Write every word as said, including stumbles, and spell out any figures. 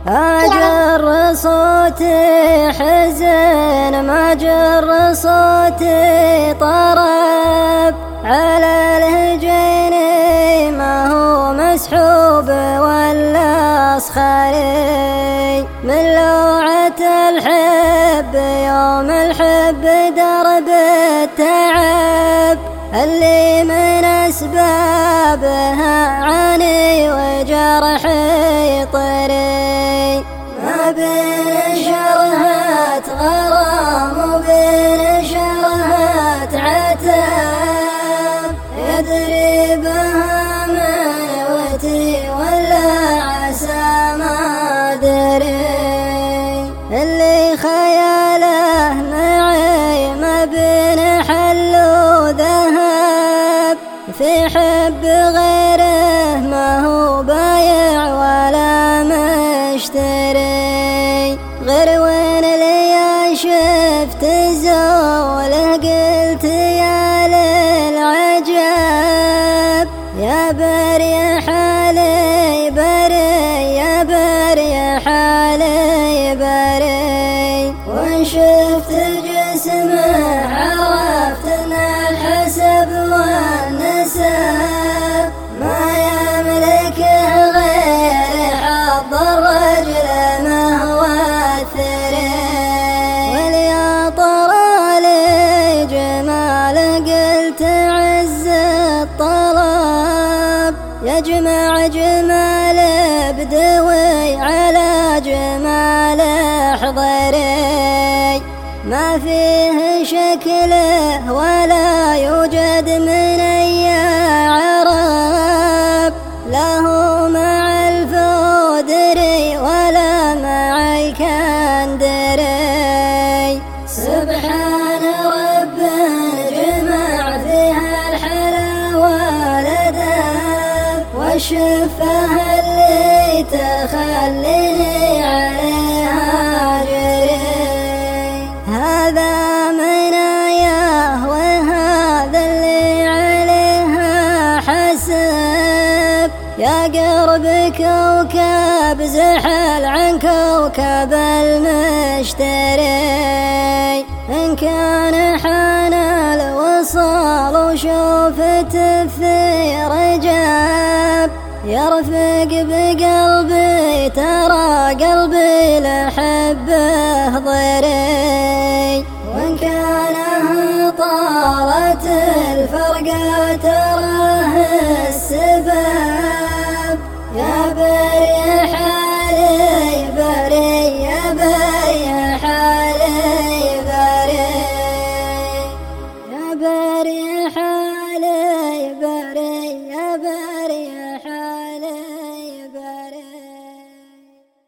أجر صوتي حزن ما جر صوتي طرب، على الهجين ما هو مسحوب ولا صخري، من لوعة الحب يوم الحب درب التعب، اللي من أسبابها عاني وجرحي طري، ما بين شرهات غرام وبين شرهات عتاب، يدري بها منوتي ولا عسى ما دري، اللي خياله معي ما بين حل وذهب، في حب غيره ما هو بايع ولا مشتري، غير وين اللي شفت زوله قلت يا للعجب، يا بري حالي بري يا بري حالي بري، وان شفت جسمه عرفت ان الحسب والنسب، ما يملكه غير حظ الرجل ما هو الثري، واليا طرى لي جمال قلت عز الطلب، يجمع جمال بدوي على جمال حضري، ما فيه شكله ولا يوجد من أي عرب، لا هو مع الفودري ولا مع الكندري، سبحان رب جمع فيها الحلا والأدب، والشفه اللي تخليني عليها جري، هذا من آياه وهذا اللي عليها حسب، يا قرب كوكب زحل عن كوكب المشتري، إن كان حان الوصال وشوفت الثير جاب، يرفق بقلبي ترى قلبي لحبه ضري، وإن كان طالت الفرقة تراه السباب، يا بري حالي بري يا بري حالي بري، يا بري حالي